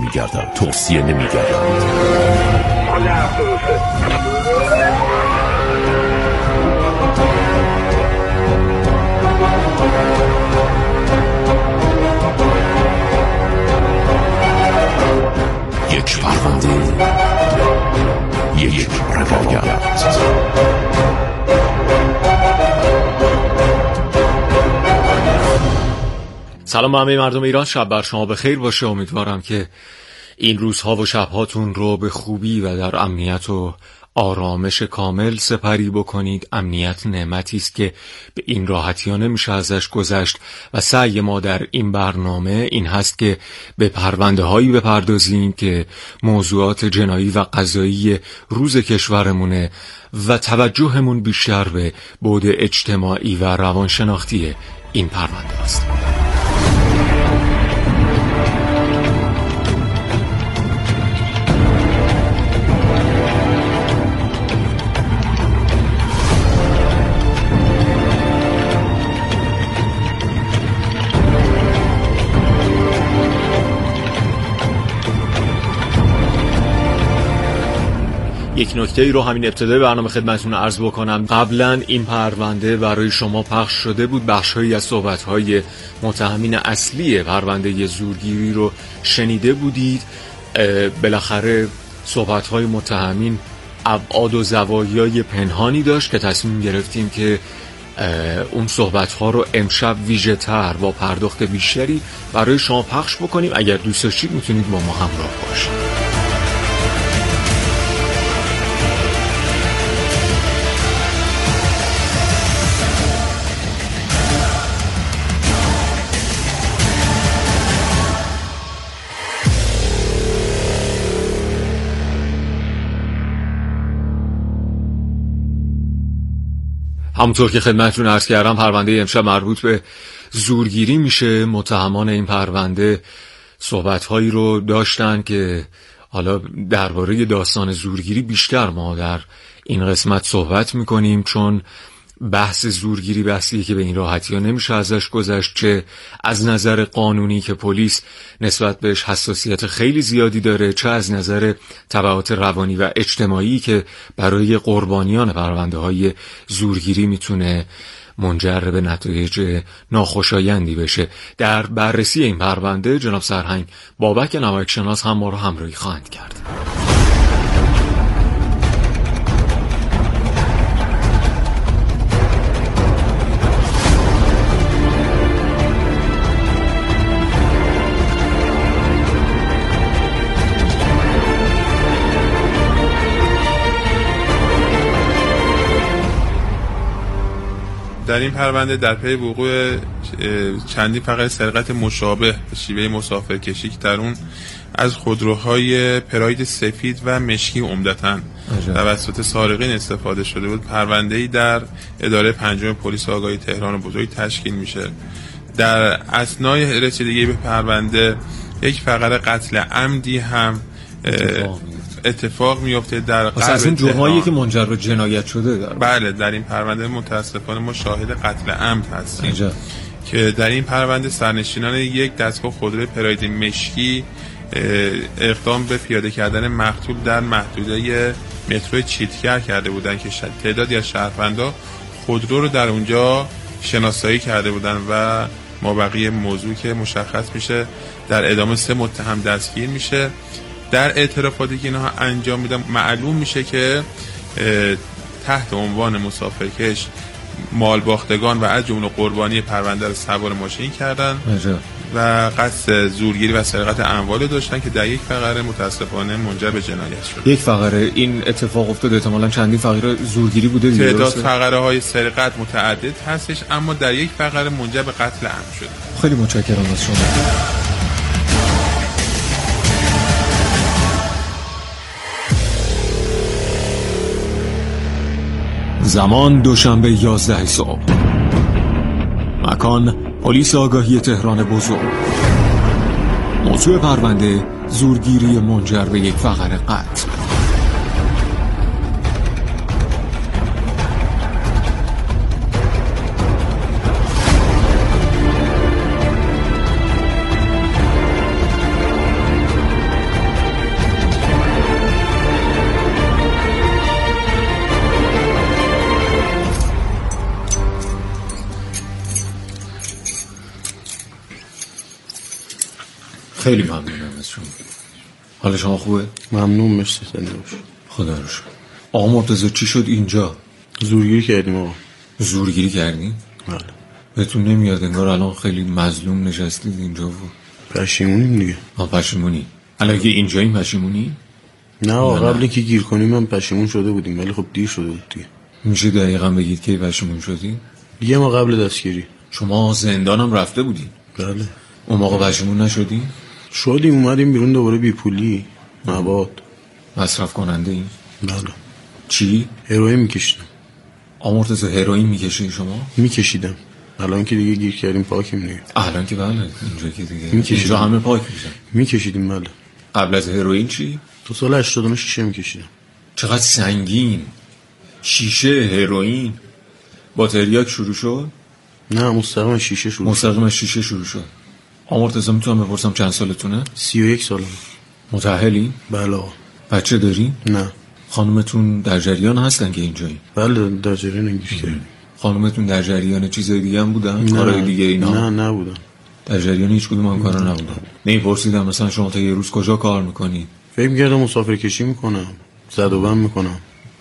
می‌گردند، توصیه نمی‌گردند. یک پرونده، یک روایت. سلام به همه مردم ایران، شب بر شما بخیر باشه. امیدوارم که این روزها و شبهاتون رو به خوبی و در امنیت و آرامش کامل سپری بکنید. امنیت نعمتی است که به این راحتی ها نمیشه ازش گذشت و سعی ما در این برنامه این هست که به پرونده هایی بپردازیم که موضوعات جنایی و قضایی روز کشورمونه و توجهمون بیشتر به بعد اجتماعی و روانشناختی این پرونده است. یک نکته ای رو همین ابتدای برنامه خدمتتون عرض بکنم. قبلا این پرونده برای شما پخش شده بود، بخش‌هایی از صحبت‌های متهمین اصلی پرونده زورگیری رو شنیده بودید. بالاخره صحبت‌های متهمین ابعاد و زوایای پنهانی داشت که تصمیم گرفتیم که اون صحبت‌ها رو امشب ویژه‌تر با پرداخت بیشتری برای شما پخش بکنیم. اگر دوست داشتید میتونید با ما همراه باشید. همونطور که خدمتتون عرض کردم، پرونده امشب مربوط به زورگیری میشه. متهمان این پرونده صحبت‌هایی رو داشتن که حالا درباره داستان زورگیری بیشتر ما در این قسمت صحبت میکنیم، چون بحث زورگیری بحثیه که به این راحتی ها نمیشه ازش گذشت، چه از نظر قانونی که پلیس نسبت بهش حساسیت خیلی زیادی داره، چه از نظر تبعات روانی و اجتماعی که برای قربانیان پرونده های زورگیری میتونه منجر به نتایج ناخوشایندی بشه. در بررسی این پرونده جناب سرهنگ بابک نمایشناس هم ما رو همراهی خواهند کرد. در این پرونده در پی وقوع چندین فقره سرقت مشابه به شیوه مسافرکشی که در اون از خودروهای پراید سفید و مشکی عمدتاً توسط سارقین استفاده شده بود، پرونده‌ای در اداره پنجم پلیس آگاهی تهران بزرگ تشکیل میشه. در اثنای رسیدگی به پرونده یک فقره قتل عمدی هم اتفاق میفته در غرب تهران. این جرمایی که منجر به جنایت شده داره. بله، در این پرونده متاسفانه ما شاهد قتل عمد هستیم که در این پرونده سرنشینان یک دستگاه خودروی پراید مشکی اقدام به پیاده کردن مقتول در محدوده مترو چیتگر کرده بودند که تعدادی از شهروندان خودرو رو در اونجا شناسایی کرده بودند و مابقی موضوع که مشخص میشه در ادامه 3 متهم دستگیر میشه. در اعترافاتی که اینها انجام میدن معلوم میشه که تحت عنوان مسافرکش مالباختگان و از جمله قربانی پرونده رو سوار ماشین کردن و قصد زورگیری و سرقت اموال داشتن که در یک فقره متاسفانه منجر به جنایت شد. یک فقره این اتفاق افتاد، احتمالاً چندین فقره زورگیری بوده. تعداد فقره های سرقت متعدد هستش، اما در یک فقره منجر به قتل عمد شد. خیلی متشکرم از شما. زمان دوشنبه 11 صبح. مکان پلیس آگاهی تهران بزرگ. موضوع پرونده زورگیری منجر به یک فقره قتل. خیلی ممنونم از شما. حال شما خوبه؟ ممنون، مرسی. زنده باش. خدا رو شکر. آقا مرتضی چی شد اینجا؟ زورگیری کردیم آقا. زورگیری کردین؟ بله. بهتون نمیاد انگار الان خیلی مظلوم نشستید اینجا و پشیمونیم دیگه. پشیمونی؟ الان که اینجاییم پشیمونی؟ نه آقا، قبل که گیر کنیم من پشیمون شده بودیم، ولی خب دیر شده بود دیگه. میشه دقیقا بگید که پشیمون شدی؟ دیگه ما قبل دستگیری. شما زندانم رفته بودین؟ بله. اون موقع پشیمون نشدی؟ شدیم، اومدیم بیرون دوباره بی پولی، مواد مصرف کننده این؟ بله. چی؟ هروئین میکشیدم. مرتضی هروئین میکشی شما؟ میکشیدم. الان که دیگه گیر کردیم پاکیم دیگه. الان که بله، اینجا که دیگه میکشیدم. اینجا همه پاک میشن. میکشیدیم بله. قبل از هروئین چی؟ تو سال 89 شیشه میکشیدم. چقدر سنگین. شیشه هروئین با تریاک شروع شد؟ نه مستقیم شیشه شروع. مستقیم شیشه شروع شد. مرتضی میتونم بپرسم چند سالتونه؟ 31 سالم. متأهلی؟ بله آقا. بچه داری؟ نه. خانومتون در جریان هستن که اینجایی؟ بله در جریان گیر کردیم. خانومتون در جریان چیزای دیگه هم بودن؟ کارهای دیگه اینا؟ نه نبودن. در جریان هیچ کدوم هم کارا نبودن. نمیپرسیدم مثلا شما تا یه روز کجا کار میکنی؟ فکر می‌کردم مسافر کشی میکنم، زد و بند میکنم.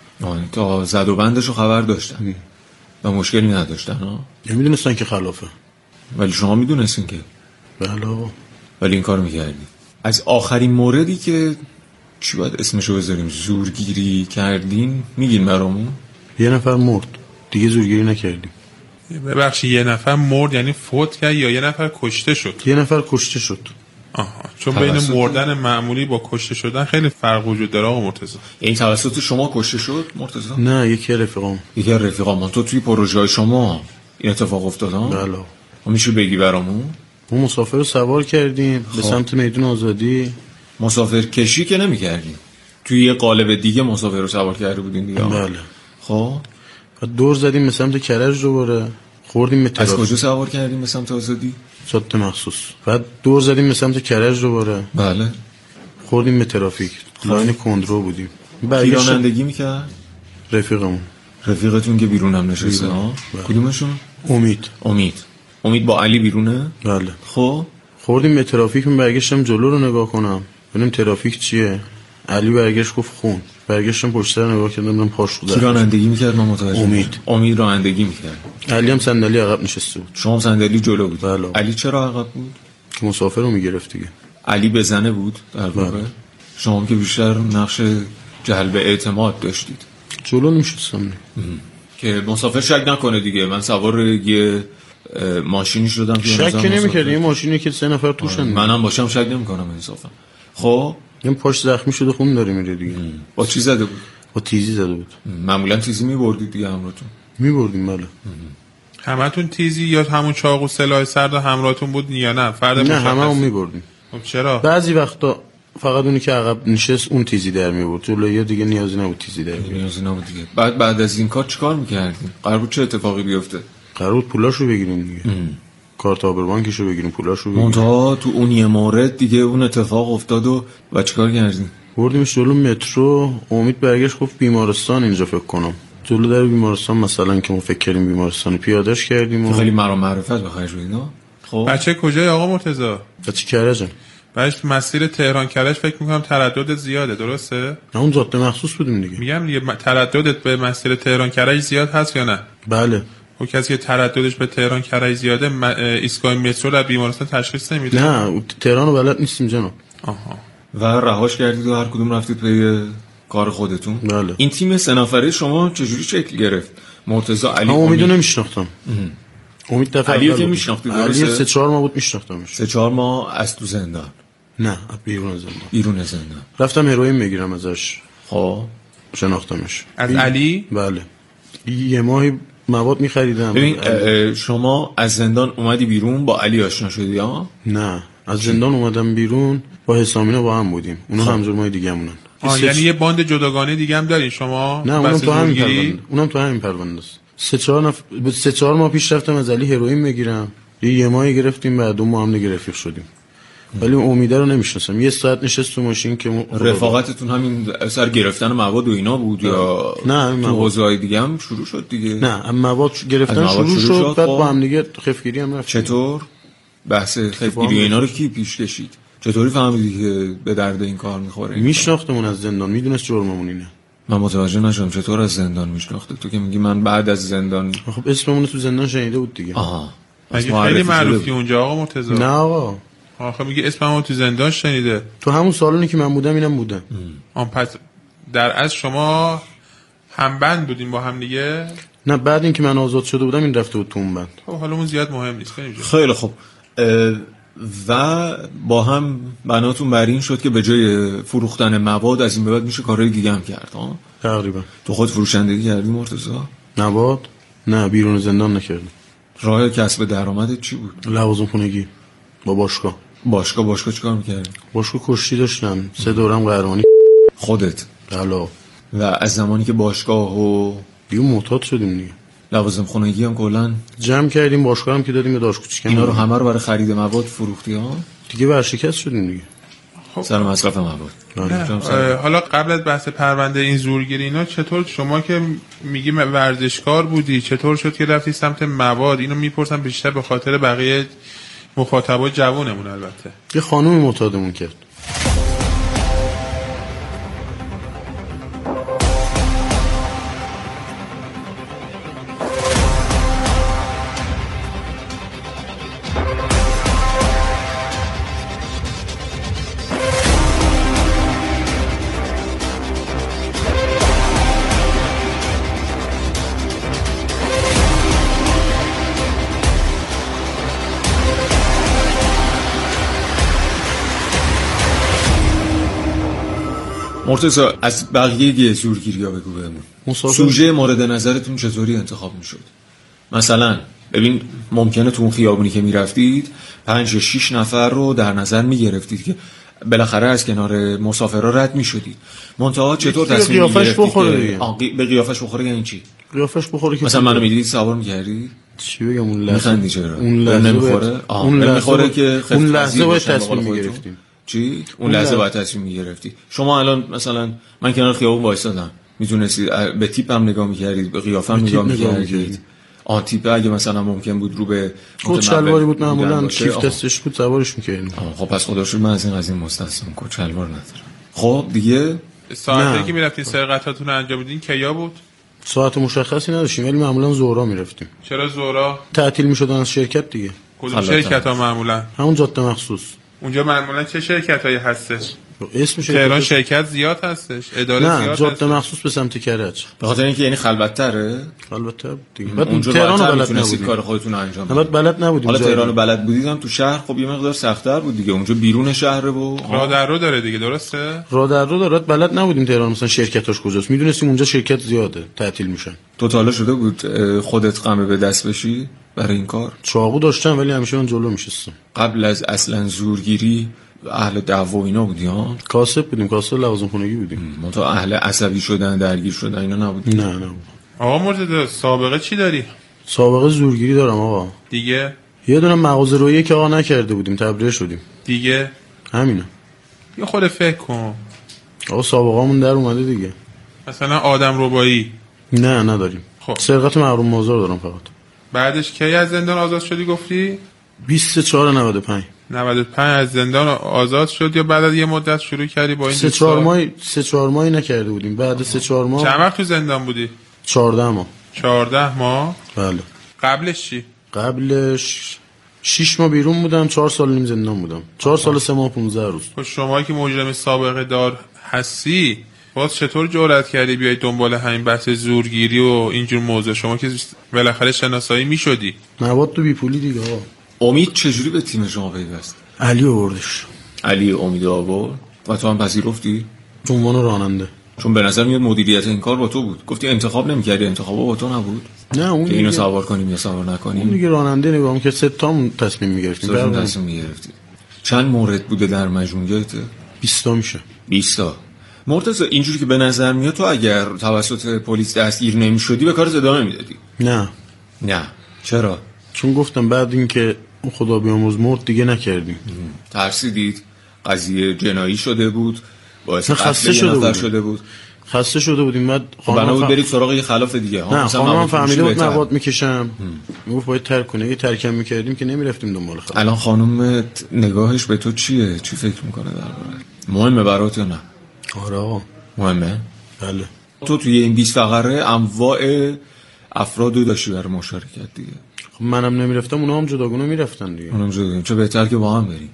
تا زد و بندشو خبر داشتن و مشکلی نداشتن ها؟ نمیدونستن که خلافه. ولی شما میدونستین که؟ بله آقا. ولی این کار میکردی. از آخرین موردی که چی باید اسمشو بذاریم زورگیری کردین میگین برامون؟ یه نفر مرد، دیگه زورگیری نکردیم. ببخشید یه نفر مرد یعنی فوت کرد یا یه نفر کشته شد؟ یه نفر کشته شد. آها، چون بین مردن معمولی با کشته شدن خیلی فرق وجود داره آقا مرتضی. این توسط شما کشته شد مرتضی؟ نه یکی رفیقام. یکی رفیقام. تو توی پروژه شما این اتفاق افتاد ها؟ بله. میشه بگی برامون؟ ما مسافر رو سوار کردیم به سمت میدون آزادی. مسافر کشی که نمی‌کردیم. توی یه قالب دیگه مسافر رو سوار کرده بودین دیگه. بله. خب دور زدیم به سمت کرج دوباره، خوردیم به از کجا سوار کردیم به سمت آزادی؟ سات مخصوص. بعد دور زدیم به سمت کرج دوباره. بله. خوردیم به ترافیک. لاین کندرو بودیم. رانندگی میکرد؟ رفیقمون. رفیقتون که بیرونم نشسته ها؟ کدومشون؟ امید با علی بیرونه؟ بله. خب خوردیم به ترافیک، من برگشتم جلو رو نگاه کنم ببینم ترافیک چیه. علی برگشت گفت خون. برگشتم پشت سر نگاه کردم دیدم پاش رو. کی رانندگی میکرد من متوجه؟ امید رانندگی میکرد. علی هم صندلی عقب نشسته بود. شما صندلی جلو بود؟ بله. علی چرا عقب بود؟ که مسافر رو میگرفت دیگه. علی بزنه بود در واقع. شما که بیشتر نقش جلب اعتماد داشتید. جلو نمیشستم که مسافر شک نکنه دیگه. من سوار یه ماشینی شدم که شک نمی‌کرد. یه ماشینی که 3 نفر توشن. منم باشم شک نمی‌کنم انصافا. خب این پاش زخمی شده خون داره میره دیگه. با چی زده بود؟ با تیزی زده بود. معمولا تیزی می‌بردید دیگه همراهتون؟ می‌بردیم بله. همتون تیزی یا همون چاقو سلاح سرد همراهتون بود یا نه؟ نه هممون می‌بردیم. خب چرا؟ بعضی وقتا فقط اونی که عقب نشست اون تیزی در می‌برد. جلویی دیگه نیازی نبود تیزی در بیاره. نیازی نبود دیگه. بعد از این کار چیکار می‌کردین؟ قرار بود چه اتفاقی بیفته؟ قرار بود پولاشو بگیریم دیگه. کارت آبربانکشو بگیریم، پولاشو بگیریم. منتها تو اون یه مورد دیگه اون اتفاق افتاد و چیکار کردین؟ بردیمش جلو مترو. امید برگشت گفت بیمارستان اینجا فکر کنم. جلو در بیمارستان مثلا که ما فکر کردیم بیمارستان پیادهش کردیم و خیلی مرام معرفت به خرج بدین. خب بچه کجای آقا مرتضی؟ بچه کرجم. بعدش مسیر تهران کرج فکر می‌کنم تردد زیاده، درسته؟ نه اون جاده مخصوص بودیم دیگه. میگم یه ترددت به مسیر تهران کرج زیاد هست یا نه؟ بله. و کسی که ترددش به تهران کرج زیاده ایستگاه مترو در بیمارستان تشخیص نمیده؟ نه تهران رو بلد نیستیم جناب. آها. و رهاش کردید و هر کدوم رفتید به کار خودتون؟ بله. این تیم 3 نفره شما چجوری شکل گرفت؟ مرتضی، علی، امیدو نمیشناختم. امید دفعه علی که میشناختید درسته؟ علی 3-4 ماه بود میشناختمش. 3-4 ماه از تو زندان؟ نه بیرون زندان. رفتم هروئین بگیرم ازش. خب شناختمش. از علی؟ بله. یه ماهی مواد می‌خریدم. ببین شما از زندان اومدی بیرون با علی آشنا شدی ها؟ نه از زندان اومدم بیرون با حسامینا با هم بودیم. اونا هم جرمای دیگه‌مونن. یعنی یه باند جداگانه دیگه هم دارین شما؟ نه اونم تو همین پرونده است. 3-4 ماه پیش رفتم از علی هروئین بگیرم. یه ماهی گرفتیم بعد 2 ماه هم دیگه رفیق شدیم. ولی امیده رو نمیشناسم. یه ساعت نشست تو ماشین که رفاقتتون همین سر گرفتن مواد و اینا بود یا نه تو حوزه‌های دیگه هم شروع شد دیگه؟ نه مواد گرفتن شروع شد بعد با هم دیگه خفگیری هم رفت. چطور بحث خفگیری اینا رو کی پیش کشید؟ چطوری فهمیدی که به درد این کار میخوره؟ میشناختمون از زندان، میدونست جرممون اینه. من متوجه نشدم چطور از زندان میشناخته؟ تو که میگی من بعد از زندان. خب اسممون تو زندان شنیده بود دیگه. آها. خیلی معروفی اونجا آقا مرتضی. نه آقا. آخه میگه اسممون تو زندان شنیده. تو همون سالونی که من بودم اینم بودم. پس در از شما هم بند بودیم با هم دیگه؟ نه بعد اینکه من آزاد شده بودم این رفته بود تو اون بند. خب حالا اون زیاد مهم نیست. خیلی خوب. و با هم بناتون بر این شد که به جای فروختن مواد از این به بعد میشه کارهای دیگه هم کرد ها؟ تقریبا. تو خود فروشندگی کردی مرتضی؟ مواد؟ نه بیرون زندان نکردم. راه کسب درآمدت چی بود؟ لوازم خونگی با باشگاه. باشگاه چیکار می‌کردی؟ باشگاه کشتی داشتم 3 دورم قهرمانی. خودت؟ بله. و از زمانی که باشگاه و دیگه معتاد شدیم دیگه. لوازم خونگی هم کلا جمع کردیم، باشگاه هم که دادیم به داش کوچیکم. اینا رو همه رو برای خرید مواد فروختی ها؟ دیگه ورشکست شدیم دیگه. سر مصرف مواد. حالا قبل از بحث پرونده این زورگیری اینا چطور شما که میگی ورزشکار بودی چطور شد که رفتی سمت مواد؟ اینو میپرسم بیشتر به خاطر بقیه مخاطبای جوانمون. البته یه خانومی معتادمون کرد. مرتضی از بقیه زورگیری ها بگو بهمون. سوژه مورد نظرتون چطوری انتخاب میشد؟ مثلا ببین ممکنه تو اون خیابونی که میرفتید 5 یا 6 نفر رو در نظر میگرفتید که بالاخره از کنار مسافرها رد میشدید. منتها چطور تصمیم میگرفتید به قیافش بخوره؟ یعنی چی قیافش بخوره که مثلا منو میدیدی سوار میکردی؟ چی بگم اون لحظه میخندی چرا؟ اون لحظه نمیخوره؟ نمیخوره که اون لحظه باید تصمیم میگرفتیم. چی؟ اون لحظه باید تصمیم میگرفتی. شما الان مثلا من کنار خیابون وایسادم میتونستید به تیپم نگاه میکردید، به قیافم نگاه میکردید. آن تیپ اگه مثلا ممکن بود رو به کوچلواری بود معمولا کیف دستش بود سوارش میکردیم. خب پس خدا شکر من از این قضیه مستثنم، کوچلوار ندارم. خب دیگه ساعتی که میرفتین سرقتاتون رو انجام بدین کیا بود؟ ساعت مشخصی نداشتیم ولی معمولا ظهرا میرفتیم. چرا ظهرا؟ تعطیل میشدن از شرکت دیگه. کدوم شرکت ها معمولا؟ همون جاده مخصوص. اونجا معمولا چه شرکتایی هستش؟ اسمش تهران شرکت زیاد هستش، اداره نه، زیاد جاده مخصوص به سمت کرج. به خاطر اینکه یعنی خلوت‌تره دیگه. بعد تهران رو بلد نبودید کار خودتون انجام بدید. بلد نبودیم. حالا تهران رو بلد بودیدم تو شهر خب یه مقدار سخت‌تر بود دیگه. اونجا بیرون شهره و راه در رو داره دیگه، درسته؟ راه در رو داره. بلد نبودیم تهران مثلا شرکتاش کجاست. میدونستیم اونجا شرکت زیاده تعطیل میشن. تو تا حالا شده بود خودت قمه به دست بشی برای این کار؟ چاقو داشتم ولی همیشه من جلو میشستم. قبل از اصلا زورگیری اهل دعوا اینا بودی ها؟ کاسب بودیم، کاسب لوازم خونگی بودیم. ما تا اهل عصبی شدن درگیر شدن اینا نبودیم. نه آقا مرتضی سابقه چی داری؟ سابقه زورگیری دارم آقا. دیگه یه دونه مغازه رویی که آقا نکرده بودیم تبرئه شدیم. دیگه همینه. یه خود فکر کن آقا سابقه‌مون در اومده دیگه. مثلا آدم ربایی؟ نه نداریم. خب سرقت محروم مازاد دارم فقط. بعدش کی از زندان آزاد شدی گفتی؟ 24/95 از زندان آزاد شد یا بعد از یه مدت شروع کردی با این 3-4 ماهی نکرده بودیم. بعد 3-4 ماه. چند وقت تو زندان بودی؟ 14 ماه. 14 ماه؟ بله. قبلش چی؟ قبلش 6 ماه بیرون بودم، 4 سال نیم زندان بودم. 4 سال 3 ماه 15 روز. خب شما که مجرم سابقه دار هستی باز چطور جرأت کردی بیای دنبال همین بحث زورگیری و اینجور موضوع؟ شما که بالاخره شناسایی میشدی. مواد تو بیپولی دیگه آقا. امید چجوری به تیم شما پیوست؟ علی آوردش. علی امید آورد و تو هم پذیرفتی؟ تو عنوان راننده. چون به نظر میاد مدیریت این کار با تو بود. گفتی انتخاب نمی‌کردی، انتخاب با تو نبود. نه اون که اینو سوار کنیم یا سوار نکنیم. اون دیگه راننده نگام که 3 تامون تصمیم می‌گرفتیم. تصمیم می‌گرفتیم. چند مورد بوده در مجموعه؟ 20 تا میشه. 20 تا. مرتضی اینجوری که به نظر میاد تو اگر توسط پلیس دستگیر نمی‌شدی به کارت ادامه میدادی. نه. چرا؟ چون گفتم بعد اینکه خدا بیامرز مرد دیگه نکردیم. ترسیدید قضیه جنایی شده بود، باعث خسته شده بود. خسته شده بودیم. بعد بنا بود برید سراغ یه خلاف دیگه. نه خانم فهمیده بود مواد میکشم، میگفت باید ترک کنه. اگه ترکم میکردیم که نمیرفتیم دنبال خلاف. الان خانم نگاهش به تو چیه؟ چی فکر میکنه درباره؟ مهمه برات یا نه؟ آره آقا مهمه. بله. تو توی این 20 فقره انواع افرادو داشتی برای مشارکت دیگه. خب منم نمیرفتم، اونا هم جداگونه میرفتن دیگه. اونم جدا. چه بهتر که با هم بریم.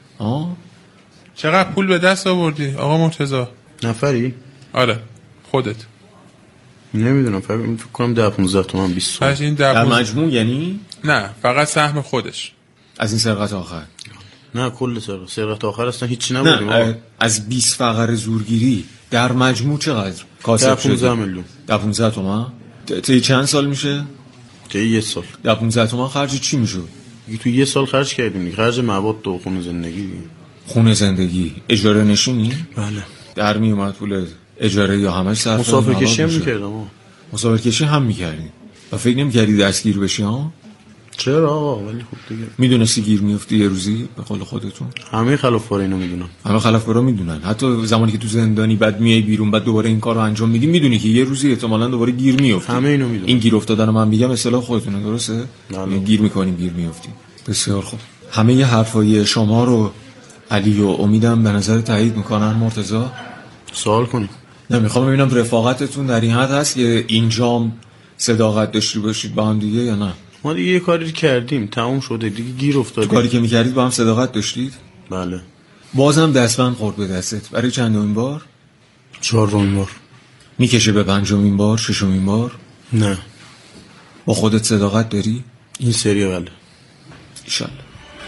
چقدر پول به دست آوردی آقا مرتضی؟ نفری؟ آره خودت. نمیدونم، فکر کنم 10-15 تومن 20 تومن. این در مجموع یعنی؟ نه فقط سهم خودش از این سرقت آخر. نه کل سرقت آخر اصلا هیچی نبودیم. نه از 20 فقره زورگیری در مجموع چقدر کاسب شده؟ 15 میلیون. 15 تومن. طی چند سال میشه؟ طی یه سال. 15 تومن خرج چی میشه؟ تو یه سال خرج کردیم دیگه. خرج مواد و خونه زندگی دیگه. خونه زندگی، اجاره نشینی؟ بله. در می اومد پول اجاره یا همش صرف مسافر کشی هم میکردم. مسافر کشی هم میکردی و فکر نمی‌کردی دستگیر بشی ها؟ چرا آقا؟ ولی خوب دیگه. میدونستی گیر میافتی یه روزی به قول خودتون؟ همه خلافکارا اینو میدونن. همه خلافکارا میدونن. حتی زمانی که تو زندانی بعد میای بیرون بعد دوباره این کارو انجام میدی، میدونی که یه روزی احتمالاً دوباره گیر میافتی. همه اینو میدونن. این گیر افتادن من میگم اصطلاح خودتونه، درسته؟ گیر میکنیم گیر میافتی. بسیار خوب. همه ی حرفای شما رو علی و امیدم به نظر تایید میکنن. مرتضی سوال کنیم. نمیخوام ببینم رفاقتتون در این حد هست که اینجام صداقت داشتی باشید با هم دیگه یا نه؟ ما دیگه یه کاری کردیم تموم شده دیگه، گیر افتادیم. کاری که میکردید با هم صداقت داشتید؟ بله. بازم دستبند خورد به دستت. برای چندمین بار؟ 4مین بار. میکشه به 5مین بار؟ 6مین بار؟ نه. با خودت صداقت داری؟ این سری بله. ایشالله.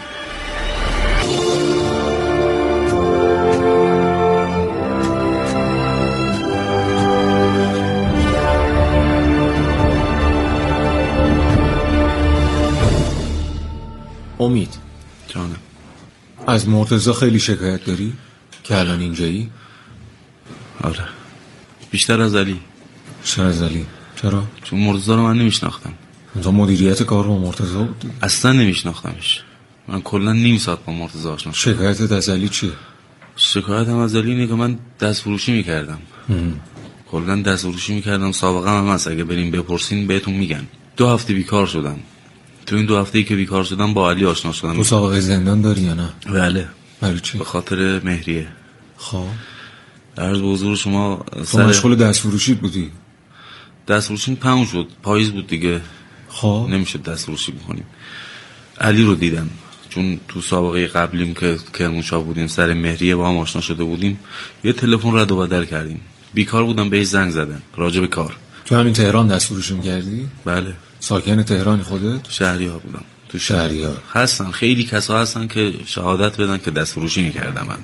امید جانم، از مرتضی خیلی شکایت داری که الان اینجایی؟ آره بیشتر از علی. بیشتر از علی؟ چرا؟ چون مرتضی رو من نمیشناختم. تو مدیریت کار با مرتضی بودی؟ اصلا نمیشناختمش. من کلا نیم ساعت با مرتضی آشنا شدم. شکایتت از علی چیه؟ شکایتم از علی اینه که من دست فروشی میکردم. کلا دست فروشی میکردم. سابقه هم هست، اگه بریم بپرسین بهتون میگن. 2 هفته بیکار شدم. تو این 2 هفته‌ای که بیکار شدم با علی آشنا شدم. تو سابقه زندان داری یا نه؟ بله. برای چی؟ به خاطر مهریه. خب عرض به حضور شما تو مشغول دست فروشی بودی؟ دست فروشی تموم شد، پاییز بود دیگه. خب نمیشه دست فروشی بکنیم. علی رو دیدم چون تو سابقه قبلیم که کرمانشاه بودیم سر مهریه با هم آشنا شده بودیم. یه تلفن رد و بدل کردیم. بیکار بودم، بهش زنگ زدم راجع به کار. تو همین تهران دست فروشی می‌کردی؟ بله. ساکن تهرانی خودت؟ شهریار بودم. تو شهریار هستن خیلی کسا هستن که شهادت بدن که دست فروشی می‌کردم من.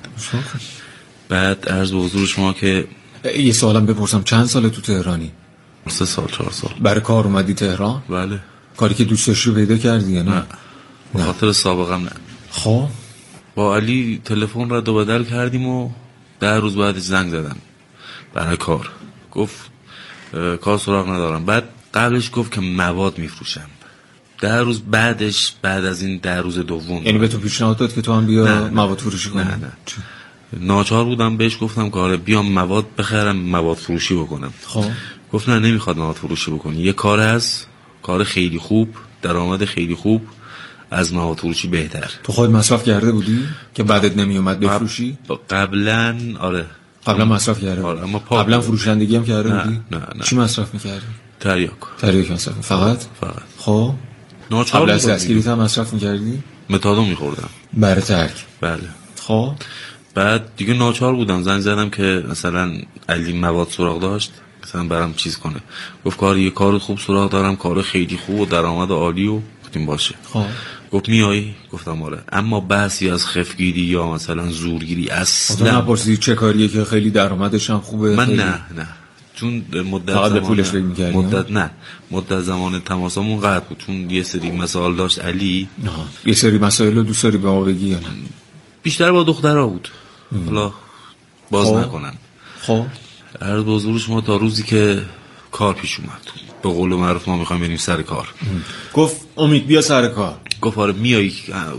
بعد عرض به حضور شما که یه سوالم بپرسم، چند ساله تو تهرانی؟ 3 سال 4 سال. برای کار اومدی تهران؟ بله. کاری که دوست داشتی رو پیدا کردی یا نه؟ به خاطر سابقم نه. خب با علی تلفن رد و بدل کردیم و 10 روز بعدش زنگ زدم برای کار. گفت کار سراغ ندارم. بعد قبلش گفت که مواد میفروشم. 10 روز بعدش، بعد از این 10 روز دوم، یعنی به تو پیشنهاد داد که تو هم بیا مواد فروشی کنی؟ نه ناچار بودم بهش گفتم که آره بیام مواد بخرم مواد فروشی بکنم. خب گفت نه نمیخواد مواد فروشی بکنی. یه کار هست، کار خیلی خوب، درآمد خیلی خوب، از مواد فروشی بهتر. تو خود مصرف کرده بودی که بعدت نمیومد بفروشی؟ قبلا آره. قبلا مصرف کرده آره. اما قبلا فروشندگی هم کرده بودی؟ نه. چی مصرف میکردی؟ تریاک مصرف فقط؟ خب ناچار قبل از دستگیریت هم مصرف میکردی؟ متادون میخوردم برای ترک. بله. خب بعد دیگه ناچار بودم، زنگ زدم که مثلا علی مواد سراغ داشت مثلا برام چیز کنه. گفت یه کار خوب سراغ دارم، کار خیلی خوب و درآمد عالی و گفتیم باشه. خب گفت میایی؟ گفتم آره. اما بحثی از خفگیری یا مثلا زورگیری اصلا نپرسیدی چه کاریه که خیلی درآمدش هم خوبه؟ من نه چون مدت پولش فکر می‌کردی؟ مدت زمان تماسمون قطع بود چون یه سری مسائل داشت علی. یه سری مسائل رو دوست داری به ما بگی یا نه؟ بیشتر با دخترها بود. حالا باز نکنن. خب عرض به حضور شما تا روزی که کار پیش اومد، به قول معروف ما میخوایم بریم سر کار. گفت امید بیا سر کار. گفت آره میایی؟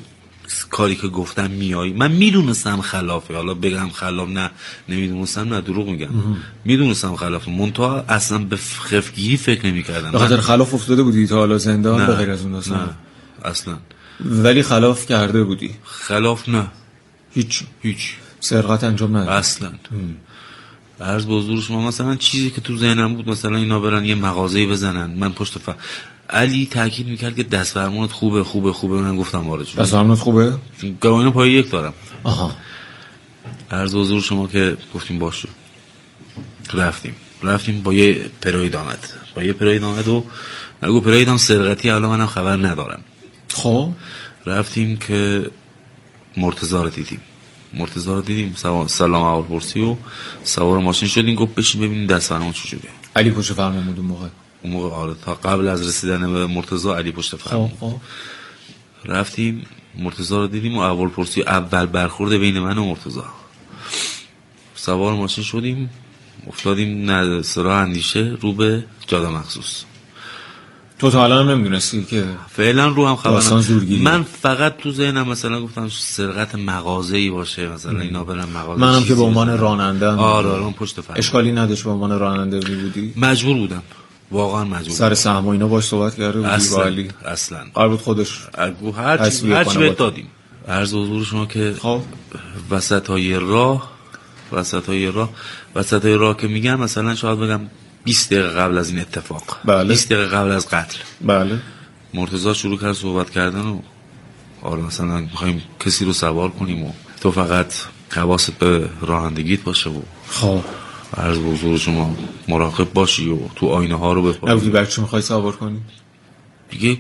کاری که گفتم میای. من میدونستم خلافه، حالا بگم خلاف نه نمیدونستم، نه دروغ میگم، میدونستم خلافه، منتها اصلا به خفگیری فکر نمیکردم. به خاطر خلاف افتاده بودی تا حالا زندان؟ به غیر از اون داستان نه اصلا. ولی خلاف کرده بودی؟ خلاف نه، هیچ سرقت انجام نداد اصلا. عرض به حضور شما مثلا چیزی که تو ذهنم بود، مثلا اینا برن یه مغازه‌ای بزنن، من پشت علی تاکید میکرد که دست فرمونت خوبه. من گفتم آره دست فرمونت خوبه؟ گواهینامه پای یک دارم. آها. عرض به حضور شما که گفتیم باشه، رفتیم با یه پراید آمد و نگو پراید هم سرقتی، حالا منم خبر ندارم. خب رفتیم که مرتضی رو دیدیم سلام اول پرسی و سوار ماشین شدیم. گفت بشین ببینیم دست فرمون چجوریه. علی پشت فرمون بود اون موقع آره، تا قبل از رسیدن به مرتضی علی پشت فرمون. خب رفتیم مرتضی رو دیدیم و اول پرسی، اول برخورد بین من و مرتضی. سوار ماشین شدیم افتادیم سراغ اندیشه رو به جاده مخصوص. تو تا الان نمیدونستی که فعلا رو هم خبر من فقط تو ذهنم مثلا گفتم سرقت مغازه‌ای باشه، مثلا اینا برن مغازه. منم که به عنوان راننده آره پشت فرمان اشکالی نداشت به عنوان راننده بودی. مجبور بودم، واقعا مجبور. سر سهم و اینا باش صحبت کرده بودی با علی؟ اصلا قرار بود خودش هر چی بهت دادیم. عرض حضور شما که وسطای راه که میگم مثلا شاید بگم 20 دقیقه قبل از این اتفاق، 20 دقیقه قبل از قتل. بله. مرتضی شروع کرد صحبت کردن و آره مثلا میخوایم کسی رو سوار کنیم و تو فقط حواست به رانندگیت باشه و خب عرض به حضور شما مراقب باشی و تو آینه ها رو بپایی. نگفتی برای چی میخوای سوار کنی؟ دیگه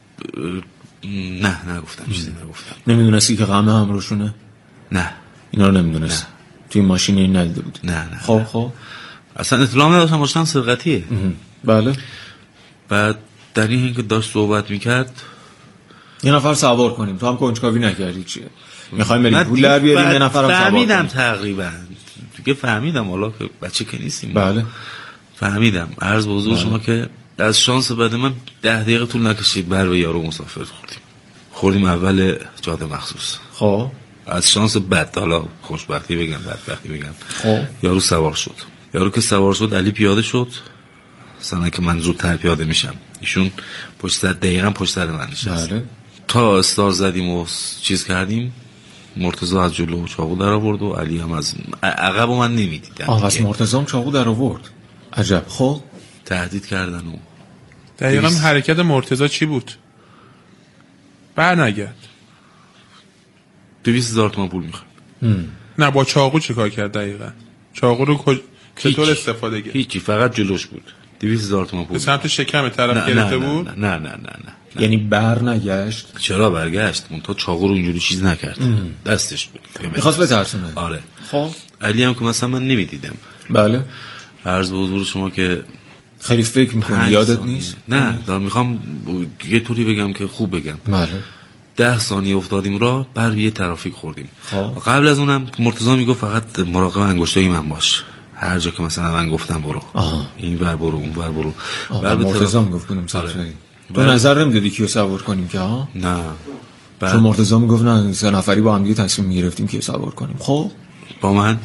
نه نگفتم، چیزی نگفتم. نمیدونستی که غمه همروشونه؟ نه اینا رو نمیدونست. توی ماشین این ندیده بود؟ نه خب اصلا اطلاع نداشتم ماشین سرقتیه. بله. بعد در این که داشت صحبت میکرد یه نفر سوار کنیم، تو هم کنجکاوی نکردی چیه؟ میخوایم بریم پول در بیاریم یه نفرم سوار کنیم. فهمیدم تقریبا دیگه فهمیدم، حالا که بچه که نیستیم. بله فهمیدم. عرض به حضور شما که از شانس بعد من 10 دقیقه طول نکشید بر به یارو مسافر خوردیم اول جاده مخصوص. خب از شانس بد، حالا خوشبختی بگم بدبختی بگم، خب یارو سوار شد. یارو که سوار شد علی پیاده شد، مثلا که من زودتر پیاده میشم، ایشون پشت سر من نشست. بله. تا استار زدیم و چیز کردیم، مرتضی از جلو چاقو در آورد و علی هم از عقب و من نمیدیدم. واسه مرتضی هم چاقو در آورد. عجب. خب تهدید کردن و دقیقاً حرکت مرتضی چی بود؟ برنگرد 200,000 تومان پول میخواد. نه با چاقو چیکار کرد دقیقاً؟ چاقو رو چطور استفاده کرد؟ هیچی، فقط جلوش بود. 200,000 تومان پول. به سمت شکم طرف گرفته بود؟ نه. یعنی برنگشت؟ چرا برگشت؟ اون تا چاقو رو اینجوری چیز نکرد. دستش بود. می‌خواست بترسونه. آره. خب علی هم که مثلا من نمیدیدم. بله. عرض به حضور شما که خیلی فکر می‌کنی یادت نیست؟ نه، دارم میخوام یه طوری بگم که خوب بگم. بله. 10 ثانیه افتادیم راه، بر یه ترافیک خوردیم. خب. قبل از اونم مرتضی میگفت فقط مراقب انگشتای من باش، هر جا که مثلا من گفتم برو، این ور برو اون ور برو. مرتضی میگفت بودم سفری. تو نظر نمیدادی کیو سوار کنیم که ها؟ نه. چون مرتضی میگفت نه 3 نفری با هم دیگه تصمیم میگرفتیم کیو سوار کنیم. خب با من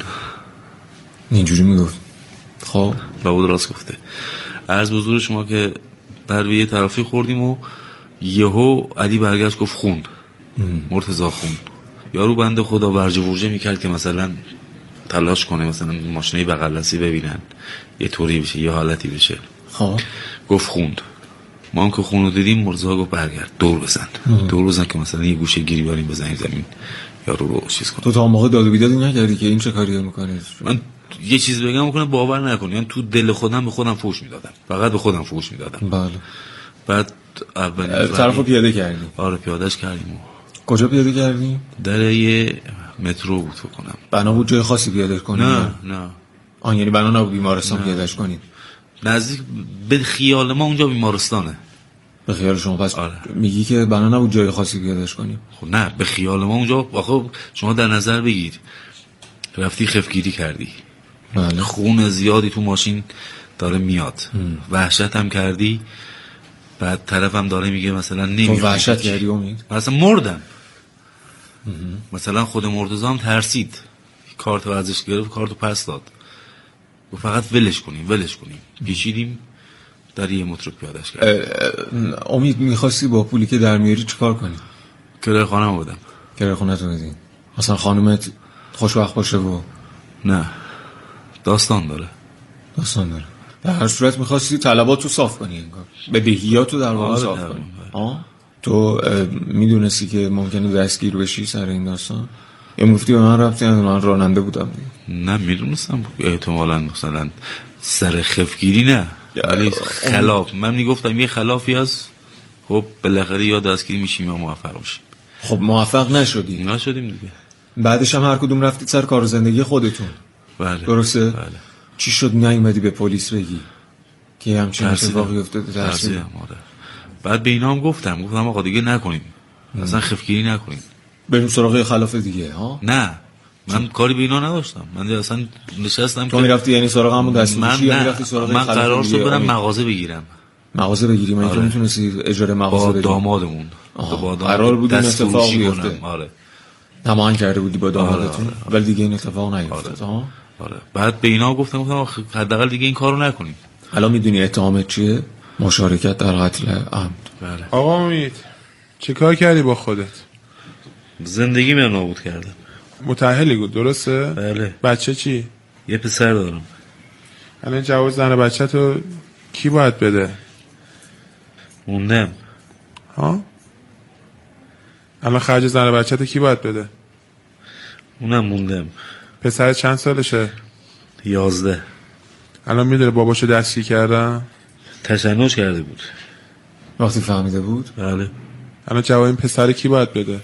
اینجوری میگفت. خب بود راست گفته. عرض به حضور شما که بر یه ترافیک خوردیم و یهو علی برگشت گفت خون. مرتضی خون. یارو بنده خدا ورجه ورجه میکرد که مثلا تلاش کنه مثلا ماشینای بغل دستی ببینن یه طوری بشه یه حالتی بشه. خب گفت خوند. ما هم که خون رو دیدیم مرتضی گفت برگرد دور بزن که مثلا یه گوشه گیری بریم بزنیم زمین یارو رو چیز کنه. تو تا موقع داد و بیدادی نکردی که این چه کاریه میکنه؟ من یه چیز بگم میکنه باور نکنی، یعنی تو دل خودم به خودم فوش میدادم، فقط به خودم فوش میدادم. بله. بعد اولین طرفو پیاده کردیم. آره پیادهش کردیم. کجا پیاده کردیم؟ در یه مترو بود فکر کنم. بنا بود جای خاصی پیاده کنیم؟ نه یعنی بنا نبود بیمارستان پیادهش کنیم؟ نزدیک به خیال ما اونجا بیمارستانه. به خیال شما پس آره. میگی که بنا نبود جای خاصی پیادهش کنیم؟ خب نه به خیال ما اونجا. آخه شما در نظر بگیر رفتی خفگیری کردی، بله. خون زیادی تو ماشین داره میاد، وحشت هم کردی، بعد طرفم داره میگه مثلا نمیخوام. تو وحشت کردی امید؟ مثلا مردم مثلا خود مرتضی هم ترسید، کارت ورزش گرفت، کارتو پس داد، گفت فقط ولش کنیم. پیچیدیم در یه متر پیادهش کردیم. امید میخواستی با پولی که در میاری چیکار کنی؟ کرایه خانه‌ام بودم. کرایه خونه‌تو بدین. اصلا خانومت خوشبخت باشه و نه، داستان داره. در هر صورت میخواستی طلباتو صاف کنی، انگار بدهیاتو در واقع صاف کنی. تو میدونستی که ممکنه دستگیر بشی سر این داستان؟ یا مفتی به من ربطی نداره، من راننده بودم دیگه. نه میدونستم احتمالاً مثلا سر خفگیری نه، ولی خلاف من میگفتم یه خلافی از خب بالاخره یا دستگیر میشیم یا موفق میشیم. خب موفق نشدیم دیگه. بعدش هم هر کدوم رفتید سر کار و زندگی خودتون. بله. درسته؟ بله. چی شد نیومدی به پلیس بگی که همچین اتفاقی افتاده؟ ترسیدم. بعد به اینا هم گفتم آقا دیگه نکنیم، اصلا خفگیری نکنیم، بریم سراغ خلاف دیگه. ها نه من کاری به اینا نداشتم، من اصلا نشستم. تو میرفتی یعنی سراغ همون دستگیری یا میرفتی سراغ من قرار شد برم مغازه بگیرم. من تو میتونستی اجاره مغازه بدی؟ با دامادمون قرار بود این اتفاق بیفته. آره تمام کرده بودی با دامادتون. ولی دیگه این اتفاق نیفتاد. آره. بعد به اینا گفتم حداقل دیگه این کارو نکنیم. الان میدونی اتهامت چیه؟ مشارکت در قتل عمد. بله. آقا امید چه کار کردی با خودت؟ زندگی من نابود کردم. متأهلی بود درسته؟ بله. بچه چی؟ یه پسر دارم. الان جواز زن بچه تو کی باید بده؟ موندم. ها؟ الان خرج زن بچه تو کی باید بده؟ اونم موندم. پسر چند سالشه؟ 11. الان میدونه باباشو دستگیر کردن؟ تشنج کرده بود. وقتی فهمیده بود؟ بله. الان جواب این پسر کی باید بده؟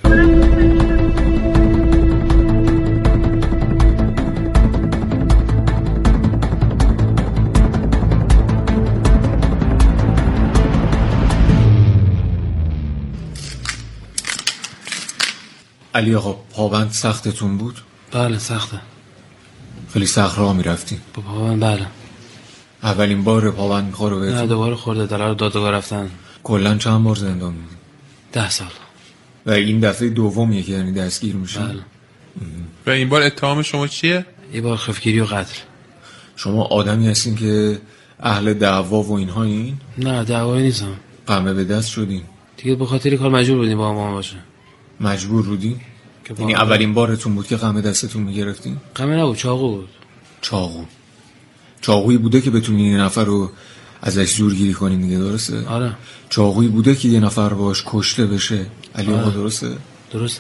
علی آقا پابند سختتون بود؟ بله سخته. خیلی سخت راه میرفتین؟ با پابند بله. اولین بار پابند میخوره بهتون؟ نه دوباره خورده، دلار دادگاه رفتن. کلن چند بار زندان میدین؟ 10 سال. و این دفعه دومیه که یعنی دستگیر میشین؟ بله. و این بار اتهام شما چیه؟ این بار خفگیری و قتل. شما آدمی هستین که اهل دعوا و اینها این؟ نه دعوایی نیستم. قمه به دست شدین؟ دیگه به خاطر کار مجبور بودیم با ما باشه. مجبور بودین؟ یعنی اولین بارتون بود که قمه دستتون میگرفتین؟ قمه نبود، چاقو بود. چاقویی بوده که بتونین یه نفر رو ازش زورگیری کنین دیگه، درسته؟ آره. چاقویی بوده که یه نفر باش کشته بشه. علی آقا درسته؟ درسته.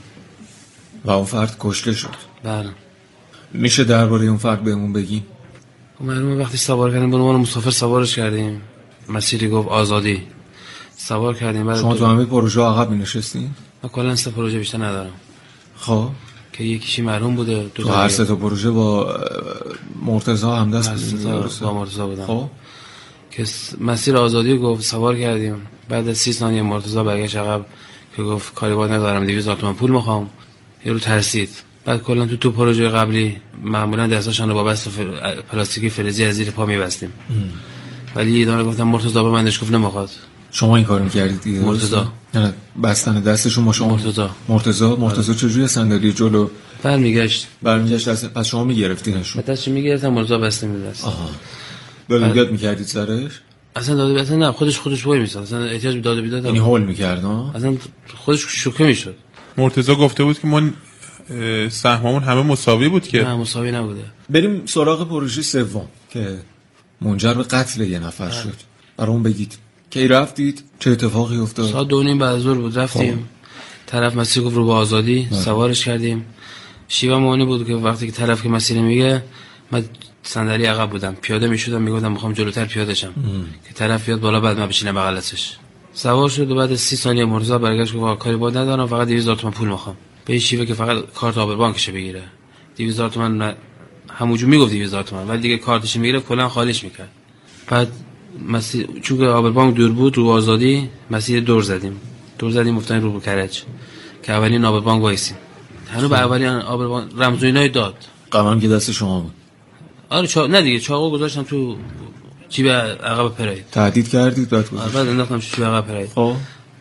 و اون فرد کشته شد. بله. میشه درباره اون فرد بهمون بگین؟ معلومه وقتی سوار کردیم به عنوان مسافر سوارش کردیم، مسیری گفت آزادی سوار کردیم. بعد شما تو همه پروژه عقب می‌نشستین؟ من کلا 3 پروژه بیشتر ندارم. خب که یکیشی مرحوم بوده، تو هر 3 تا پروژه با مرتضی هم دست بودین؟ با مرتضی بودم. خب که مسیر آزادی گفت سوار کردیم، بعد از 30 ثانیه مرتضی برگشت عقب که گفت کاری باید ندارم، 200,000 تومان پول میخوام. یارو ترسید. بعد کلا تو پروژه قبلی معمولا دستاشون رو با بست پلاستیکی فلزی از زیر پا می‌بستیم. ولی اداره گفتم مرتضی به منش گفت نمیخواد. شما این کارو می‌کردید دیگه؟ مرتضی. نه بستن دستشون با شما. مرتضی چجوری صندلی جلو برمیگشت پس شما میگرفتینش؟ دستش میگرفتم، مرتضی بسته می‌داشت. داد می‌کردید سرش؟ اصلا داده اصلا نه، خودش وای می‌ساد، اصلا احتیاج به داده بیداد یعنی هول می‌کرد ها؟ اصلا خودش شوکه می‌شد. مرتضی گفته بود که ما سهممون همه مساوی بود که. نه مساوی نبوده. بریم سراغ پروژه سوم که منجر به قتل یه نفر شد. برام بگید کی رفتید؟ چه اتفاقی افتاد؟ ساعت 2:30 بعد از ظهر بود رفتیم. طرف مسیر گفت رو به آزادی، سوارش کردیم. شیوا مانی بود که وقتی که طرف که مسیر میگه من صندلی عقب بودم، پیاده میشدم میگفتم میخوام جلوتر پیاده شم که طرف بیاد بالا بعد من بشینم بغلش. سوار شد و بعد از 30 ثانیه مرتضی برگشت گفت کاری باید ندارم، فقط 200,000 تومان پول میخوام. به شیوه که فقط کارت آبر بانکش بگیره. 200,000 تومان همونجوری میگفت 200,000 تومان، ولی دیگه کارتش میگیره کلا خالیش میکرد. بعد مسیر چون که آبر بانک دور بود رو آزادی مسیر دور زدیم گفتن رو کرج که اولین آبر بانک وایسیم. هنوز به اولین آبر بانک رمزوینای داد. قمم که دست شما بود. آره نه دیگه چاقو گذاشتم تو جیب عقب پراید. تهدید کردید بعد گذاشت؟ بعد انداختم تو جیب عقب پراید. خب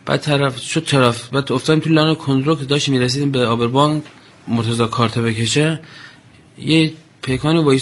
بعد بعد افتادیم تو لانه کندرو که داشت میرسیدیم به آبربانک مرتضی کارت بکشه. یه پیکانی